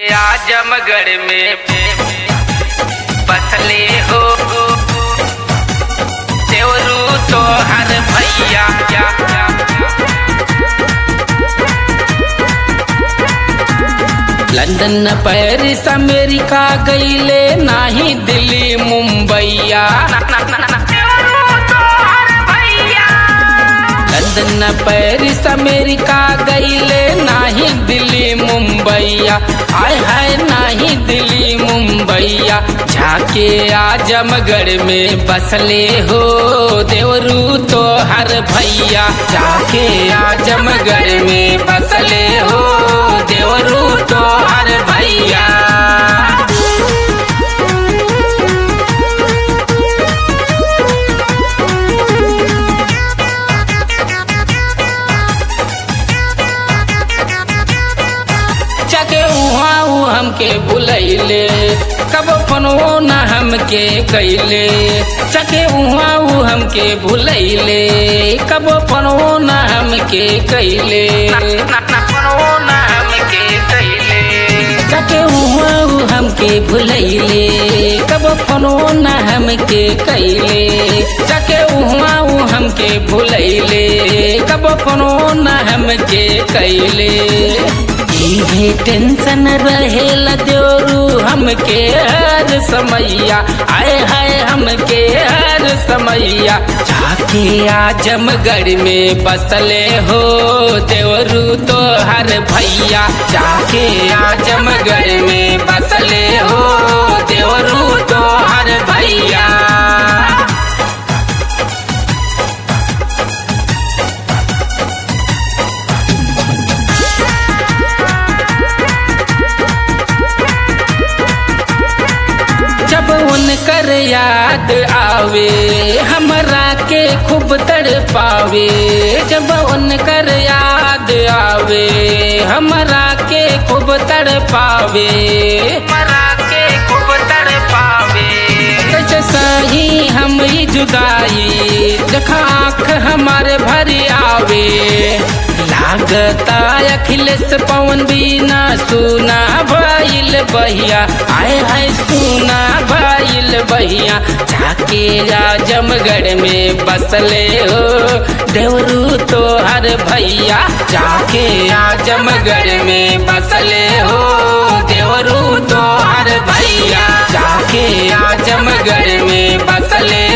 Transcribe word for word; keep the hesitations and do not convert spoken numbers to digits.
आजमगढ़ में बसले हो देवरू तो हर भैया लंदन पेरिस अमेरिका गईले नाही दिल्ली मुंबईया लंदन पेरिस अमेरिका गईले नाही दिल्ली मुंबईया आय हाय नाही दिल्ली मुंबईया जाके आजमगढ़ में बसले हो देवरू तो हर भैया जाके आजमगढ़ में बसले हो देवरू तो हर भैया हमके बुलैले कब फनो न हमके कैले चके उहा उ हमके बुलैले कब फनो न हमके कैले चके उहा उ हमके बुलैले कब फनो न हमके कैले चके उहा उ हमके बुलैले कब फनो न हमके कैले इहे टेंशन रहेला देवरू हमके हर समैया आए हाय हमके हर समैया जाके आजमगढ़ में बसले हो देवरू तो हर भैया जाके आजमगढ़ में बसले हो देवरू तो हर भैया जब उनकर याद आवे हमरा के खूब तड़पावे जब उनकर याद आवे हमरा के खूब तड़पावे हमरा के खूब तड़पावे कैसे सही हम ही जुदाई जखा आँख हमारे भरी आवे लागता अखिलेश पवन बिना सुना भइल बहिया आए हाय सुना भइल बहिया जाके आजमगढ़ में बसले हो देवरू तो हर भैया जाके आजमगढ़ में बसले हो देवरू तो हर भैया जाके आजमगढ़ में बसले